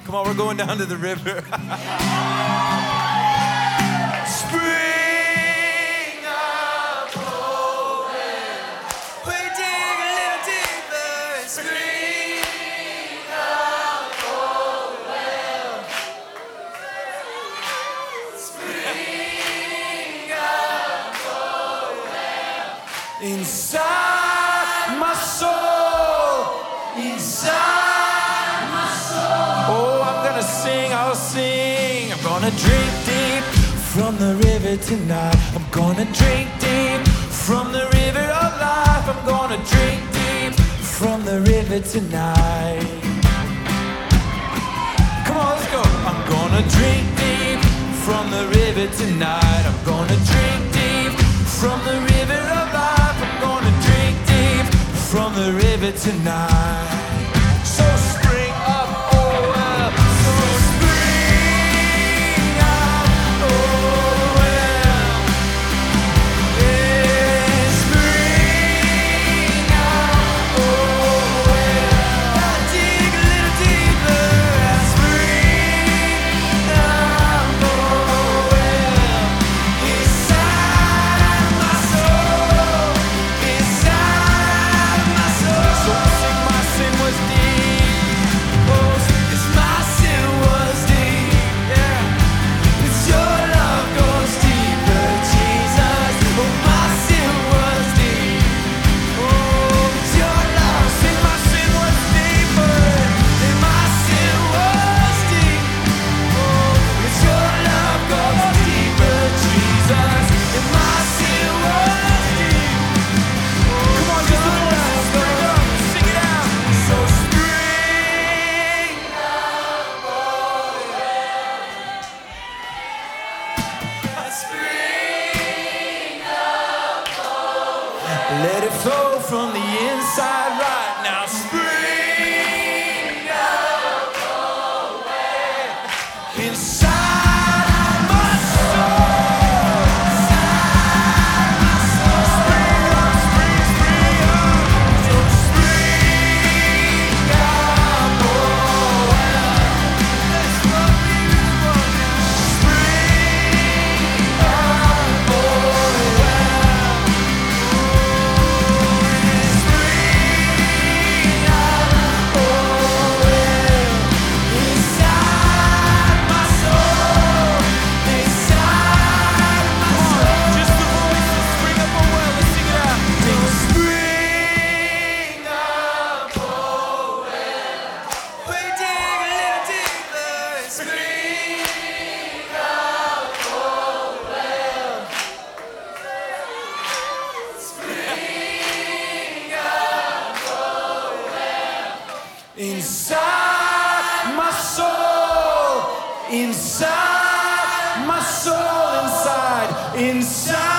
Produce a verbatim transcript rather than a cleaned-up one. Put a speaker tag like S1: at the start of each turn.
S1: Come on, we're going down to the river. Spring up flowing. We dig a little deeper. Spring up flowing. Spring up flowing. Inside my soul. Inside my soul. Oh, I'm gonna sing, I'll sing. I'm gonna drink deep from the river tonight. I'm gonna drink deep from the river of life. I'm gonna drink deep from the river tonight. Come on, let's go. I'm gonna drink deep from the river tonight. I'm gonna drink deep from the river of life. I'm gonna drink deep from the river tonight. So spring up, oh well. So spring up, oh well. Yeah, spring up, oh well. I dig a little deeper. Spring up, oh well. Inside my soul, inside my soul. So I sing my sin was deep. Oh, 'cause my sin was deep. Yeah. 'Cause your love goes deeper, Jesus. Oh, my sin was deep. Oh, 'cause your love, sing my sin was deeper. And my sin was deep. Oh, 'cause your love goes deeper, Jesus. And my sin was deep. Come on, just a little spring up, sing it out. So spring up, oh yeah. Spring up, oh yeah. Let it flow from the inside right now. Spring up, oh yeah. Inside my soul, inside my soul. Spring up, spring, spring up. So spring up, oh well. That's what we want now. Spring up, oh well. Spring up, oh well. Inside my soul, inside my soul. Just the voices, spring up, oh well. Let's sing it out. Sing spring up, oh well. We dig a little deeper. Spring up, oh well. Spring up, oh well. Inside my soul, inside my soul, inside, inside.